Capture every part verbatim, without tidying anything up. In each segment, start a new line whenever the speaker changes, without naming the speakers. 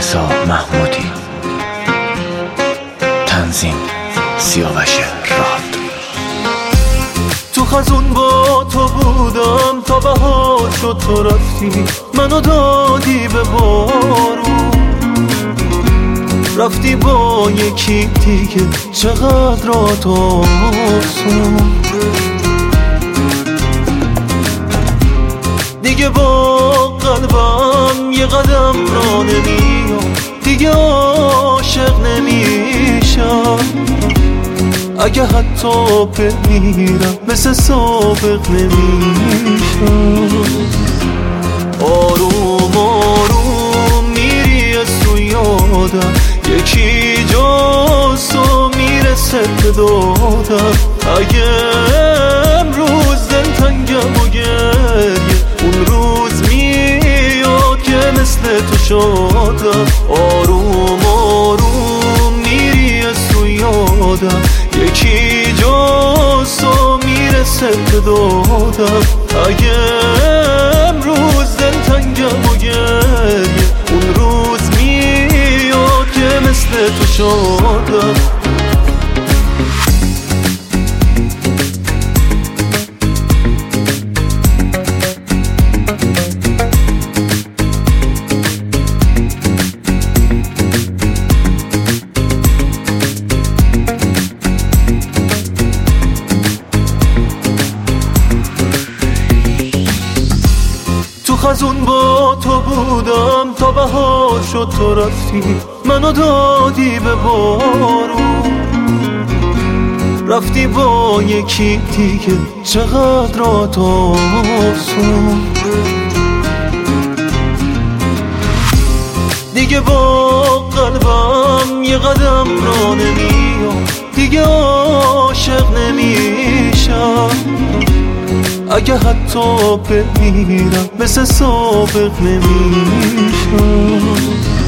رضا محمودی. تنظیم سیاوش راد.
تو خزون با تو بودم تا بهار شد، تو رفتی منو دادی به بارون، رفتی با یکی دیگه چقدر رات آسون. دیگه با قلبم یه قدم را نمیام، دیگه عاشق نمیشم. اگه حتی بمیرم مثل سابق نمیشم. آروم آروم میری از تو یادم، یکی جاسو میرسه به دادم. اگه امروز دلتنگم و گریه، اون روز میاد که مثل تو شادم. آروم آروم میری از تو یادم، یکی جاسو میرسه به دادم. اگه امروز دلتنگم و گریه، اون روز میاد که مثل تو شادم. خزون با تو بودم تا بهار شد، تو رفتی منو دادی به بارون، رفتی با یکی دیگه چقدر رات آسون. دیگه با قلبم یه قدم را نمیام، دیگه عاشق نمیشم. اگه حتی بمیرم مثل سابق نمیشم.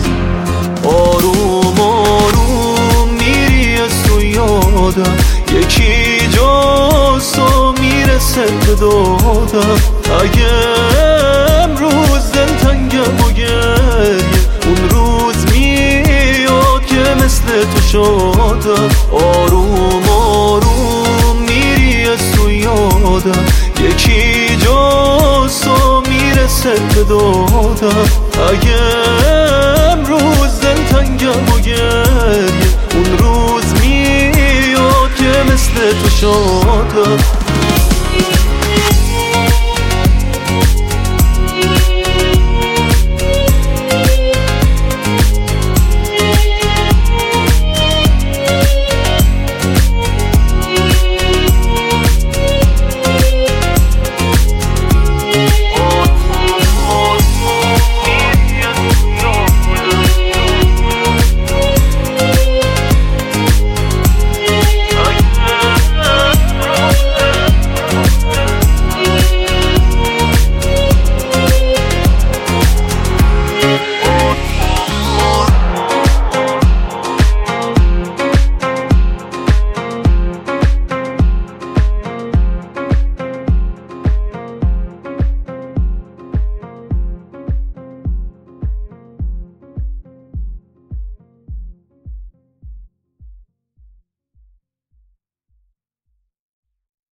آروم آروم میری از تو یادم، یکی جاسو میرسه به دادم. اگه امروز دلتنگم و گریه، اون روز میاد که مثل تو شادم. آروم آروم میری از تو یادم، یکی جاسو میرسه به دادم. اگه امروز دلتنگم و گریه، اون روز میاد که مثل تو شادم.